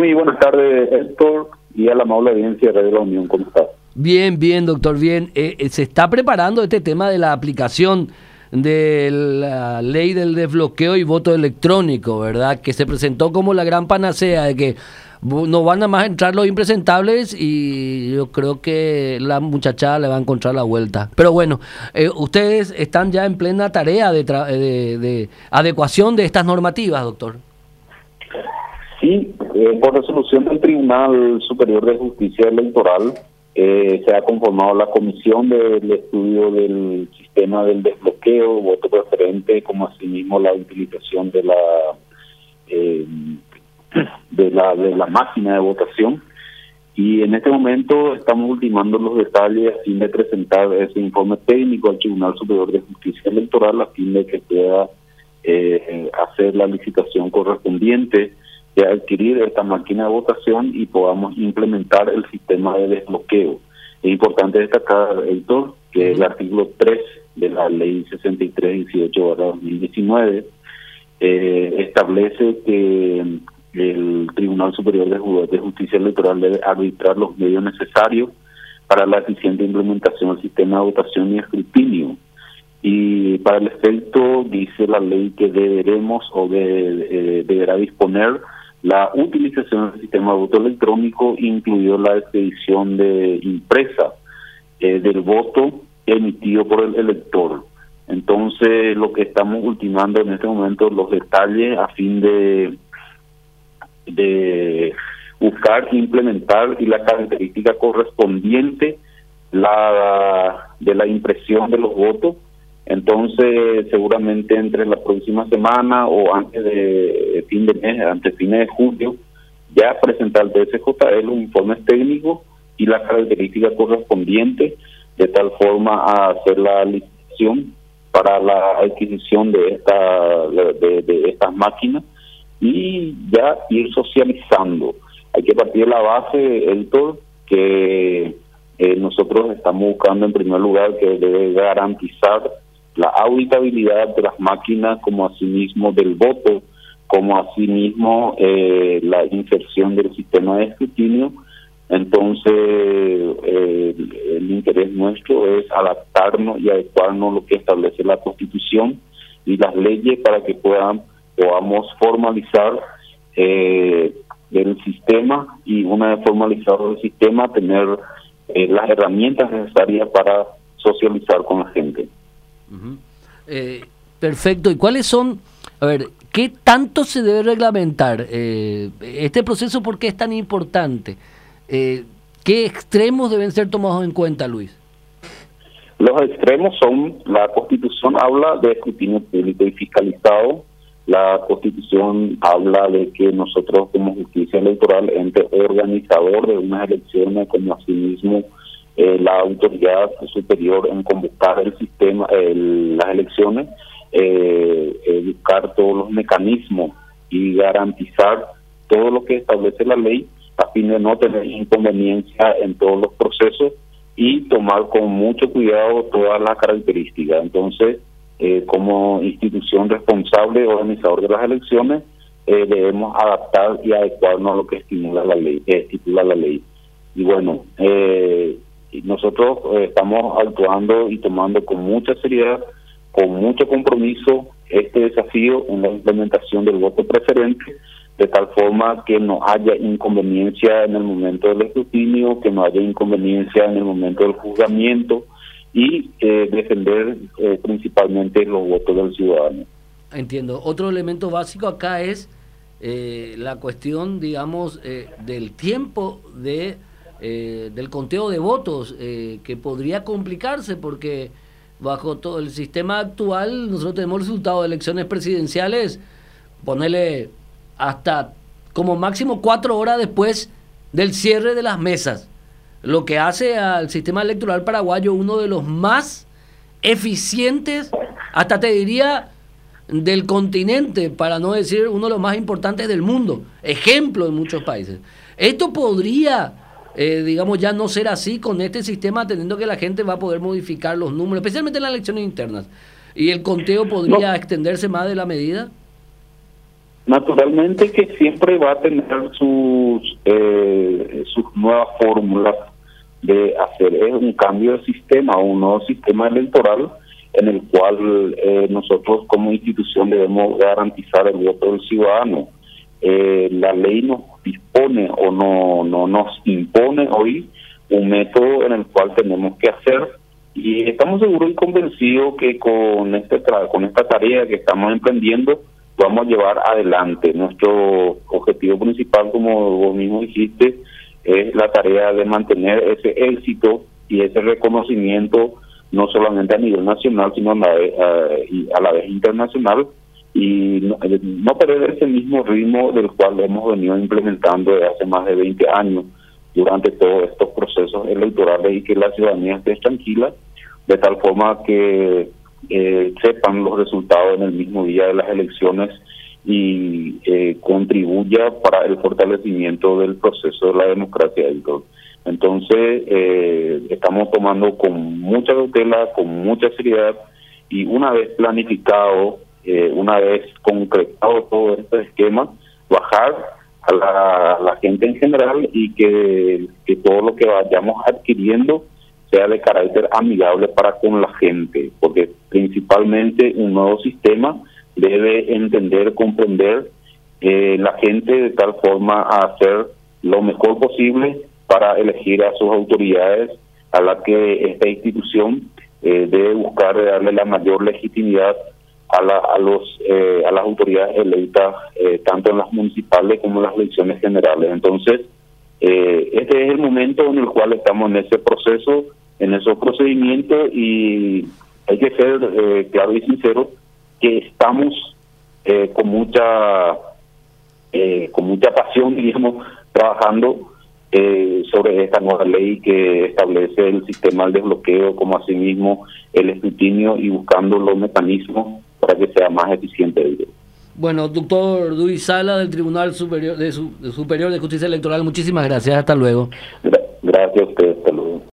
Muy buenas tardes, Héctor, y a la amable audiencia de Radio La Unión. ¿Cómo estás? Bien, bien, doctor, bien. Se está preparando este tema de la aplicación de la ley del desbloqueo y voto electrónico, ¿verdad? Que se presentó como la gran panacea de que no van a más entrar los impresentables y yo creo que la muchachada le va a encontrar la vuelta. Pero bueno, ustedes están ya en plena tarea de adecuación de estas normativas, doctor. Sí, por resolución del Tribunal Superior de Justicia Electoral, se ha conformado la comisión del estudio del sistema del desbloqueo, voto preferente, como asimismo la utilización de la máquina de votación. Y en este momento estamos ultimando los detalles a fin de presentar ese informe técnico al Tribunal Superior de Justicia Electoral a fin de que pueda hacer la licitación correspondiente de adquirir esta máquina de votación y podamos implementar el sistema de desbloqueo. Es importante destacar, Héctor, que el artículo 3 de la Ley 6318/2019 establece que el Tribunal Superior de Justicia Electoral debe arbitrar los medios necesarios para la eficiente implementación del sistema de votación y escrutinio. Y para el efecto, dice la ley que deberá disponer la utilización del sistema de voto electrónico, incluido la expedición de impresa del voto emitido por el elector. Entonces, lo que estamos ultimando en este momento, los detalles a fin de buscar implementar y la característica correspondiente de la impresión de los votos. Entonces, seguramente entre la próxima semana o antes de fin de mes, antes fines de julio, ya presentar al TSJE los informes técnicos y la característica correspondiente, de tal forma a hacer la licitación para la adquisición de estas máquinas y ya ir socializando. Hay que partir de la base, Héctor, que nosotros estamos buscando en primer lugar que debe garantizar la auditabilidad de las máquinas, como asimismo del voto, como asimismo la inserción del sistema de escrutinio. Entonces, el interés nuestro es adaptarnos y adecuarnos a lo que establece la Constitución y las leyes para que podamos formalizar el sistema, y una vez formalizado el sistema, tener las herramientas necesarias para socializar con la gente. Perfecto. ¿Y cuáles son, qué tanto se debe reglamentar este proceso? ¿Por qué es tan importante? ¿Qué extremos deben ser tomados en cuenta, Luis? Los extremos son: la Constitución habla de escrutinio público y fiscalizado. La Constitución habla de que nosotros, como justicia electoral, ente organizador de unas elecciones, como asimismo la autoridad superior en convocar el sistema, las elecciones, buscar todos los mecanismos y garantizar todo lo que establece la ley a fin de no tener inconveniencia en todos los procesos y tomar con mucho cuidado todas las características. Entonces, como institución responsable, organizador de las elecciones, debemos adaptar y adecuarnos a lo que estipula la ley. Y bueno, nosotros estamos actuando y tomando con mucha seriedad, con mucho compromiso, este desafío en la implementación del voto preferente, de tal forma que no haya inconveniencia en el momento del escrutinio, que no haya inconveniencia en el momento del juzgamiento, y defender principalmente los votos del ciudadano. Entiendo. Otro elemento básico acá es la cuestión, digamos, del tiempo del conteo de votos, que podría complicarse porque bajo todo el sistema actual nosotros tenemos resultados de elecciones presidenciales, ponerle hasta como máximo 4 horas después del cierre de las mesas, lo que hace al sistema electoral paraguayo uno de los más eficientes, hasta te diría del continente, para no decir uno de los más importantes del mundo, ejemplo en muchos países. Esto podría, digamos, ya no ser así con este sistema, teniendo que la gente va a poder modificar los números, especialmente en las elecciones internas, y el conteo podría extenderse más de la medida. Naturalmente que siempre va a tener sus nuevas fórmulas de hacer un cambio de sistema, un nuevo sistema electoral en el cual nosotros como institución debemos garantizar el voto del ciudadano. La ley nos dispone o no nos impone hoy un método en el cual tenemos que hacer, y estamos seguros y convencidos que con esta tarea que estamos emprendiendo vamos a llevar adelante. Nuestro objetivo principal, como vos mismo dijiste, es la tarea de mantener ese éxito y ese reconocimiento no solamente a nivel nacional, sino a la vez internacional, y no perder ese mismo ritmo del cual hemos venido implementando desde hace más de 20 años durante todos estos procesos electorales, y que la ciudadanía esté tranquila, de tal forma que sepan los resultados en el mismo día de las elecciones y contribuya para el fortalecimiento del proceso de la democracia. Entonces, estamos tomando con mucha cautela, con mucha seriedad, y una vez planificado, una vez concretado todo este esquema, bajar a la gente en general, y que todo lo que vayamos adquiriendo sea de carácter amigable para con la gente, porque principalmente un nuevo sistema debe entender, comprender la gente de tal forma a hacer lo mejor posible para elegir a sus autoridades, a la que esta institución debe buscar darle la mayor legitimidad a las autoridades electas, tanto en las municipales como en las elecciones generales. Entonces, este es el momento en el cual estamos en ese proceso, en esos procedimientos, y hay que ser claro y sincero que estamos con mucha pasión, digamos, trabajando sobre esta nueva ley que establece el sistema del desbloqueo, como asimismo el escrutinio, y buscando los mecanismos para que sea más eficiente. Bueno, doctor Duy Sala, del Tribunal Superior de Justicia Electoral, muchísimas gracias. Hasta luego. Gracias a ustedes. Hasta luego.